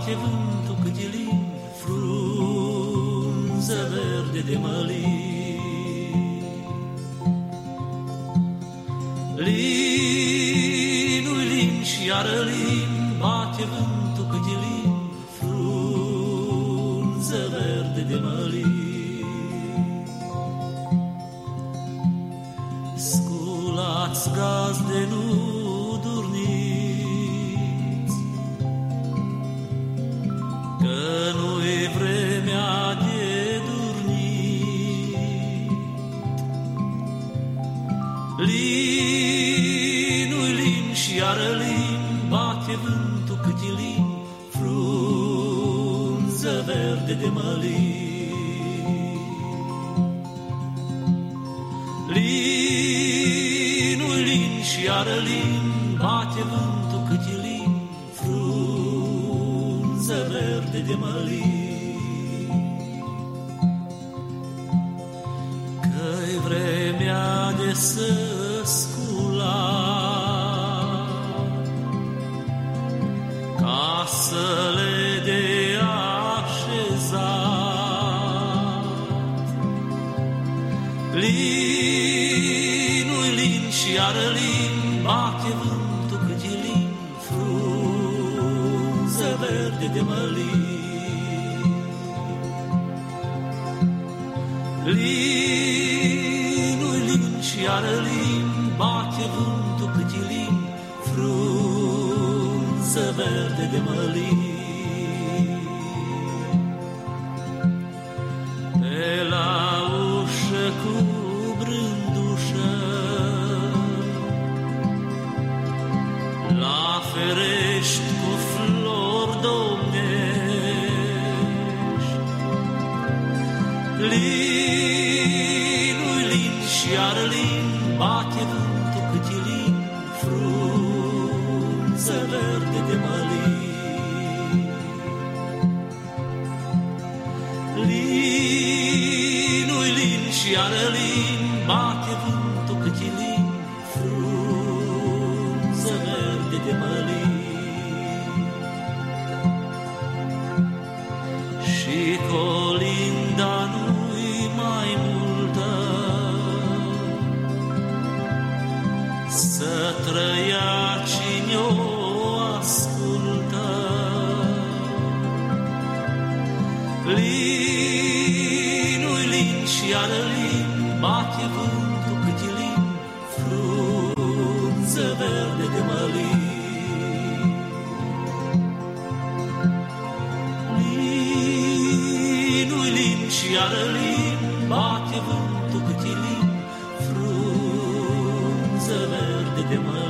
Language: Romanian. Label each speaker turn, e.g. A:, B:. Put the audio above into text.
A: bate vântul cât e lin, frunză verde de mălin. Linul lin și iară lin, bate vântul cât e lin, frunză verde de mălin. Sculați gazde nu durniți, că nu-i vremea de durnit. Linul lin și iară lin, bate vântul cât e lin, frunză verde de mălin. Linul lin și iară lin, bate vântul cât e lin, frunză verde de mălin. Că-i vremea de să scula casele de așezat. Linul lin și iară lin, bate vântul cât e lin, frunză verde de mălin. Linul lin și iară lin, bate vântul cât e lin, frunză verde de mălin. Pe la ușă cu brândușă, la ferești cu flori domnești. Linul lin și iară lin, bate vântul cât e lin, frunză verde de mălin. Linul lin și iară lin, bate vântul cât e lin, frunză verde de mălin. Și colinda nu-i mai multă, să trăia cine o ascultă. Linul lin și iară lin, bate vântul cât e lin, frunză verde de mălin. Linul lin și iară lin, bate vântul cât e lin, frunză verde de mălin.